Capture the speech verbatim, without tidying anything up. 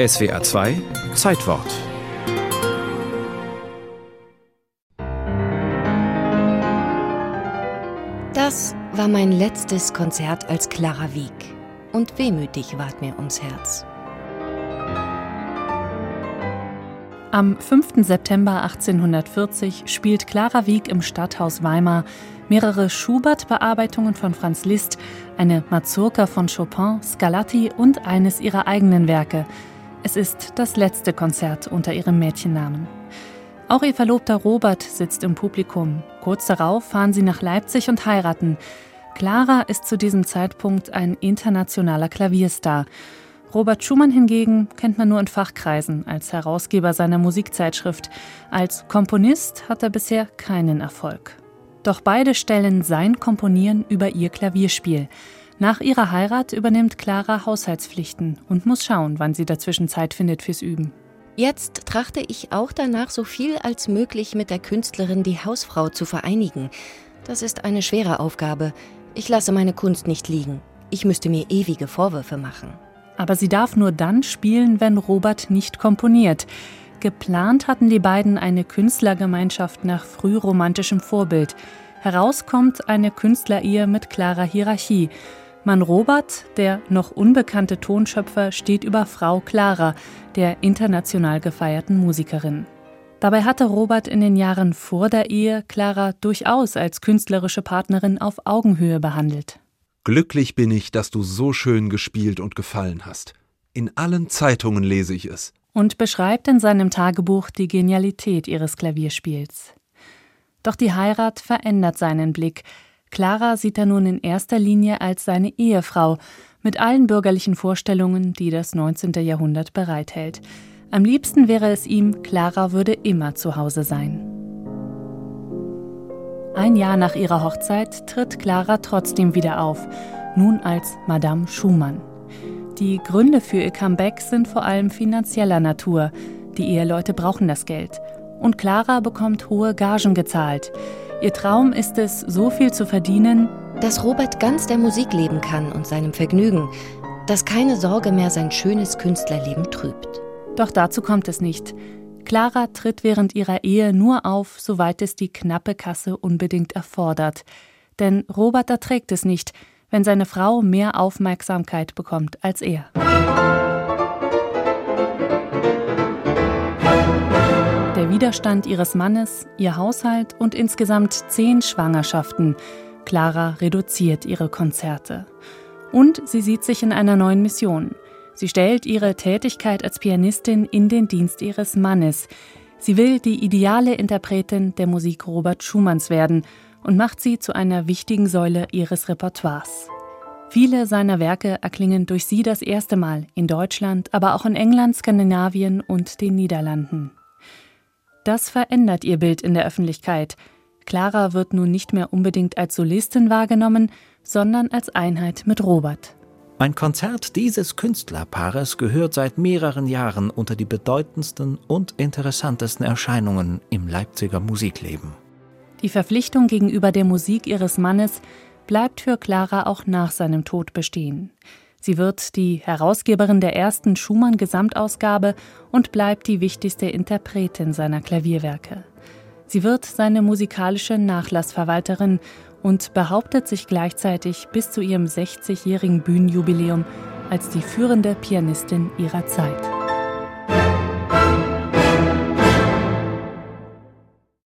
S W R zwei Zeitwort. Das war mein letztes Konzert als Clara Wieck. Und wehmütig ward mir ums Herz. Am fünften September achtzehnhundertvierzig spielt Clara Wieck im Stadthaus Weimar mehrere Schubert-Bearbeitungen von Franz Liszt, eine Mazurka von Chopin, Scarlatti und eines ihrer eigenen Werke. Es ist das letzte Konzert unter ihrem Mädchennamen. Auch ihr Verlobter Robert sitzt im Publikum. Kurz darauf fahren sie nach Leipzig und heiraten. Clara ist zu diesem Zeitpunkt ein internationaler Klavierstar. Robert Schumann hingegen kennt man nur in Fachkreisen als Herausgeber seiner Musikzeitschrift. Als Komponist hat er bisher keinen Erfolg. Doch beide stellen sein Komponieren über ihr Klavierspiel. Nach ihrer Heirat übernimmt Clara Haushaltspflichten und muss schauen, wann sie dazwischen Zeit findet fürs Üben. Jetzt trachte ich auch danach, so viel als möglich mit der Künstlerin die Hausfrau zu vereinigen. Das ist eine schwere Aufgabe. Ich lasse meine Kunst nicht liegen. Ich müsste mir ewige Vorwürfe machen. Aber sie darf nur dann spielen, wenn Robert nicht komponiert. Geplant hatten die beiden eine Künstlergemeinschaft nach frühromantischem Vorbild. Herauskommt eine Künstlerehe mit klarer Hierarchie. Mann Robert, der noch unbekannte Tonschöpfer, steht über Frau Clara, der international gefeierten Musikerin. Dabei hatte Robert in den Jahren vor der Ehe Clara durchaus als künstlerische Partnerin auf Augenhöhe behandelt. Glücklich bin ich, dass du so schön gespielt und gefallen hast. In allen Zeitungen lese ich es. Und beschreibt in seinem Tagebuch die Genialität ihres Klavierspiels. Doch die Heirat verändert seinen Blick. Clara sieht er nun in erster Linie als seine Ehefrau, mit allen bürgerlichen Vorstellungen, die das neunzehnte Jahrhundert bereithält. Am liebsten wäre es ihm, Clara würde immer zu Hause sein. Ein Jahr nach ihrer Hochzeit tritt Clara trotzdem wieder auf, nun als Madame Schumann. Die Gründe für ihr Comeback sind vor allem finanzieller Natur. Die Eheleute brauchen das Geld. Und Clara bekommt hohe Gagen gezahlt. Ihr Traum ist es, so viel zu verdienen, dass Robert ganz der Musik leben kann und seinem Vergnügen, dass keine Sorge mehr sein schönes Künstlerleben trübt. Doch dazu kommt es nicht. Clara tritt während ihrer Ehe nur auf, soweit es die knappe Kasse unbedingt erfordert. Denn Robert erträgt es nicht, wenn seine Frau mehr Aufmerksamkeit bekommt als er. Der Widerstand ihres Mannes, ihr Haushalt und insgesamt zehn Schwangerschaften. Clara reduziert ihre Konzerte. Und sie sieht sich in einer neuen Mission. Sie stellt ihre Tätigkeit als Pianistin in den Dienst ihres Mannes. Sie will die ideale Interpretin der Musik Robert Schumanns werden und macht sie zu einer wichtigen Säule ihres Repertoires. Viele seiner Werke erklingen durch sie das erste Mal in Deutschland, aber auch in England, Skandinavien und den Niederlanden. Das verändert ihr Bild in der Öffentlichkeit. Clara wird nun nicht mehr unbedingt als Solistin wahrgenommen, sondern als Einheit mit Robert. Ein Konzert dieses Künstlerpaares gehört seit mehreren Jahren unter die bedeutendsten und interessantesten Erscheinungen im Leipziger Musikleben. Die Verpflichtung gegenüber der Musik ihres Mannes bleibt für Clara auch nach seinem Tod bestehen. Sie wird die Herausgeberin der ersten Schumann-Gesamtausgabe und bleibt die wichtigste Interpretin seiner Klavierwerke. Sie wird seine musikalische Nachlassverwalterin und behauptet sich gleichzeitig bis zu ihrem sechzigjährigen Bühnenjubiläum als die führende Pianistin ihrer Zeit.